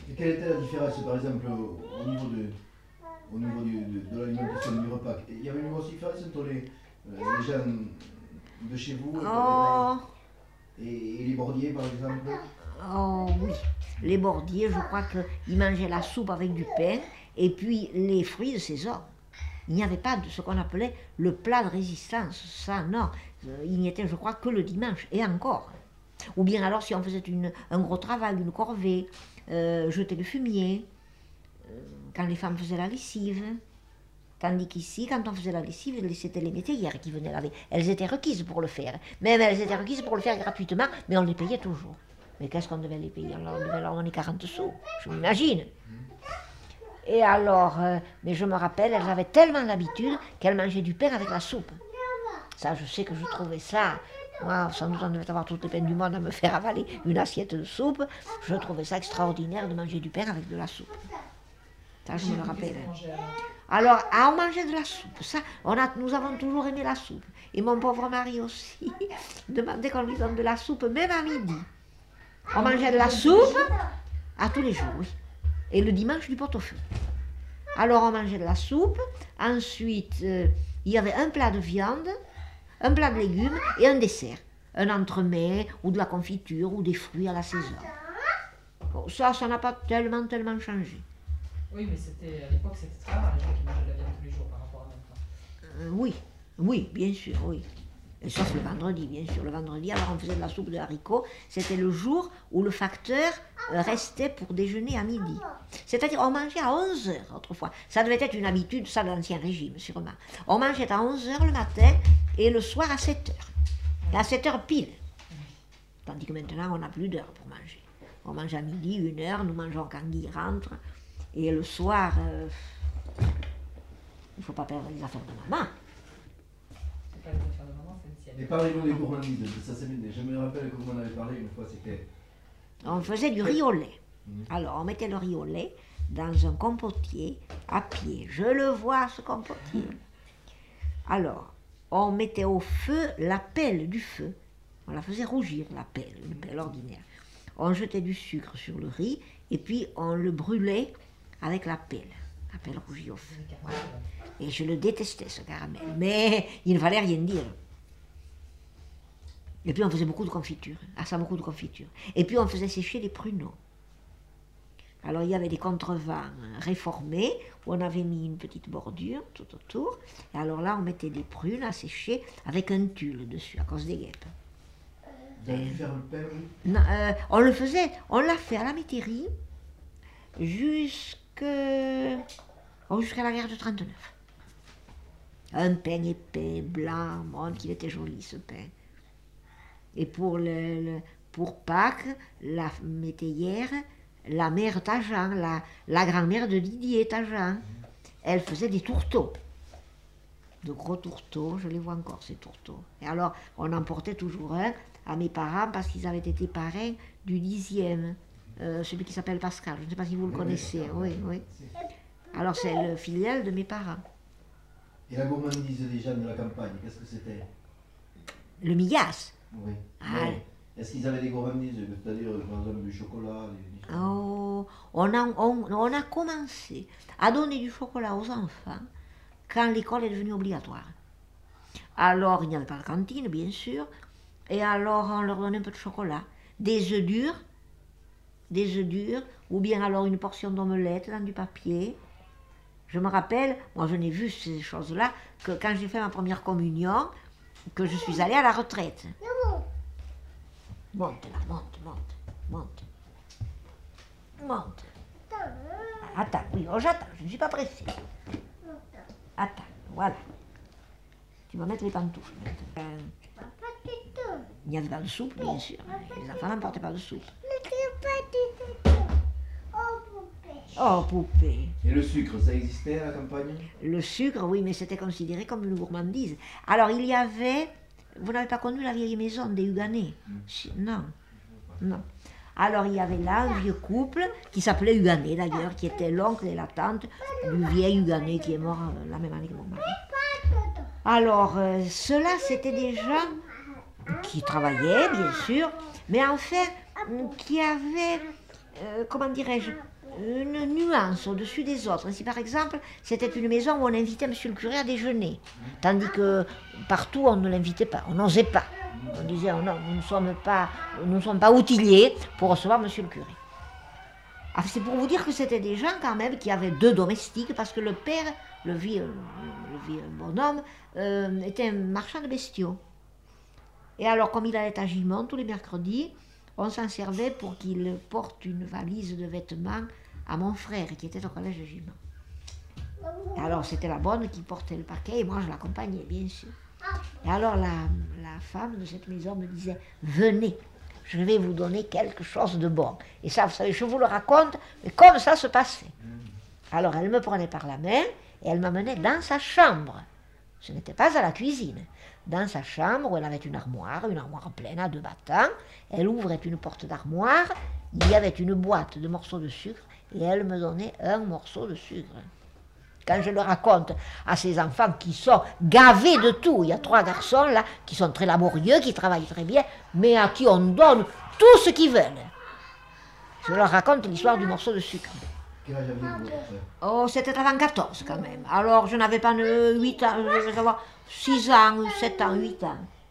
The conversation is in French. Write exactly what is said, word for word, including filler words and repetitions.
Et quelle était la différence, par exemple, au, au niveau de, au niveau du, de, de l'alimentation du repas? Il y avait une grosse différence entre les, euh, les gens de chez vous et, Oh, et, et les bordiers, par exemple? oh oui, les bordiers, je crois qu'ils mangeaient la soupe avec du pain et puis les fruits de saison. Il n'y avait pas de ce qu'on appelait le plat de résistance, ça non. Il n'y était, je crois, que le dimanche, et encore. Ou bien alors si on faisait une, un gros travail, une corvée, euh, jeter le fumier, euh, quand les femmes faisaient la lessive. Tandis qu'ici, quand on faisait la lessive, c'était les métayères qui venaient laver. Elles étaient requises pour le faire. Même elles étaient requises pour le faire gratuitement, mais on les payait toujours. Mais qu'est-ce qu'on devait les payer? On devait leur donner quarante sous, je m'imagine. Et alors, euh, mais je me rappelle, elles avaient tellement l'habitude qu'elles mangeaient du pain avec la soupe. Ça, je sais que je trouvais ça. Moi, sans doute, on devait avoir toutes les peines du monde à me faire avaler une assiette de soupe. Je trouvais ça extraordinaire de manger du pain avec de la soupe. Ça, je me le rappelle. Alors, ah, on mangeait de la soupe. Ça, on a, nous avons toujours aimé la soupe. Et mon pauvre mari aussi demandait qu'on lui donne de la soupe, même à midi. On mangeait de la soupe à tous les jours, oui. Et le dimanche, du pot-au-feu. Alors, on mangeait de la soupe. Ensuite, euh, il y avait un plat de viande, un plat de légumes et un dessert. Un entremets ou de la confiture ou des fruits à la saison. Bon, ça, ça n'a pas tellement, tellement changé. Oui, mais c'était à l'époque, c'était très rare, les gens qui mangeaient de la viande tous les jours par rapport à maintenant. Euh, oui, oui, bien sûr, oui. Et sauf le vendredi, bien sûr. Le vendredi, alors on faisait de la soupe de haricots. C'était le jour où le facteur restait pour déjeuner à midi. C'est-à-dire, on mangeait à onze heures autrefois. Ça devait être une habitude, ça, de l'Ancien Régime, sûrement. On mangeait à onze heures le matin et le soir à sept heures. Et à sept heures pile. Tandis que maintenant, on n'a plus d'heure pour manger. On mange à midi, une heure, nous mangeons quand Guy rentre. Et le soir, euh, il ne faut pas perdre les affaires de maman. C'est pas les affaires de maman, c'est le ciel. Et parlez-nous des gourmandises, ça c'est bien. Je me rappelle que vous m'en avez parlé une fois, c'était... On faisait du riz au lait. Alors, on mettait le riz au lait dans un compotier à pied. Je le vois, ce compotier. Alors, on mettait au feu la pelle du feu. On la faisait rougir, la pelle, une pelle ordinaire. On jetait du sucre sur le riz et puis on le brûlait avec la pelle. La pelle rougie au feu. Voilà. Et je le détestais, ce caramel. Mais il ne fallait rien dire. Et puis on faisait beaucoup de confiture. Ah, ça, beaucoup de confiture. Et puis on faisait sécher les pruneaux. Alors il y avait des contrevents réformés où on avait mis une petite bordure tout autour. Et alors là, on mettait des prunes à sécher avec un tulle dessus à cause des guêpes. Vous avez dû faire le pain, oui? Non, euh, on le faisait, on l'a fait à la métairie jusque, oh, jusqu'à la guerre de trente-neuf. Un pain épais, blanc, bon, qu'il était joli ce pain. Et pour, le, le, pour Pâques, la métayère, la mère Tajan, la, la grand-mère de Didier Tajan, elle faisait des tourteaux. De gros tourteaux, je les vois encore ces tourteaux. Et alors, on en portait toujours un à mes parents parce qu'ils avaient été parrains du dixième, euh, celui qui s'appelle Pascal. Je ne sais pas si vous le connaissez. Oui, oui. Alors, c'est le filial de mes parents. Et la gourmandise des gens de la campagne, qu'est-ce que c'était? Le migas. Oui. Ah. Est-ce qu'ils avaient des gourmandises, c'est-à-dire par exemple du chocolat des... Oh, on, a, on, on a commencé à donner du chocolat aux enfants quand l'école est devenue obligatoire. Alors, il n'y avait pas de cantine, bien sûr, et alors on leur donnait un peu de chocolat. Des œufs durs, des œufs durs, ou bien alors une portion d'omelette dans du papier. Je me rappelle, moi je n'ai vu ces choses-là que quand j'ai fait ma première communion, que je suis allée à la retraite. Monte là, monte, monte, monte. Monte. Attends, oui, oh, j'attends, je ne suis pas pressée. Attends, voilà. Tu vas mettre les pantoufles maintenant. Euh, il n'y avait pas de soupe, bien sûr. Les enfants n'emportaient pas de soupe. Oh, poupée. Et le sucre, ça existait à la campagne? Le sucre, oui, mais c'était considéré comme une gourmandise. Alors, il y avait... Vous n'avez pas connu la vieille maison des Huganais? Mm. Non, non. Alors, il y avait là un vieux couple qui s'appelait Huganet, d'ailleurs, qui était l'oncle et la tante du vieil Huganet qui est mort euh, la même année que mon mari. Alors, euh, ceux-là, c'était des gens qui travaillaient, bien sûr, mais en fait, qui avaient euh, comment dirais-je, une nuance au-dessus des autres. Si par exemple, c'était une maison où on invitait monsieur le curé à déjeuner, tandis que partout on ne l'invitait pas, on n'osait pas. On disait, oh non, nous ne sommes pas, nous ne sommes pas outillés pour recevoir monsieur le curé. Ah, c'est pour vous dire que c'était des gens quand même qui avaient deux domestiques, parce que le père, le vieux, le vieux bonhomme, euh, était un marchand de bestiaux. Et alors, comme il allait à Gimont tous les mercredis, on s'en servait pour qu'il porte une valise de vêtements à mon frère, qui était au collège de Gimont. Et alors, c'était la bonne qui portait le paquet, et moi je l'accompagnais, bien sûr. Et alors, la, la femme de cette maison me disait, venez, je vais vous donner quelque chose de bon. Et ça, vous savez, je vous le raconte, mais comme ça se passait. Alors, elle me prenait par la main, et elle m'amenait dans sa chambre. Ce n'était pas à la cuisine. Dans sa chambre, où elle avait une armoire, une armoire pleine à deux battants. Elle ouvrait une porte d'armoire, il y avait une boîte de morceaux de sucre, et elle me donnait un morceau de sucre. Quand je le raconte à ces enfants qui sont gavés de tout, il y a trois garçons là, qui sont très laborieux, qui travaillent très bien, mais à qui on donne tout ce qu'ils veulent. Je leur raconte l'histoire du morceau de sucre. Quel âge aviez-vous? Oh, c'était avant quatorze quand même. Alors je n'avais pas huit ans, je devais avoir six ans, sept ans, huit ans.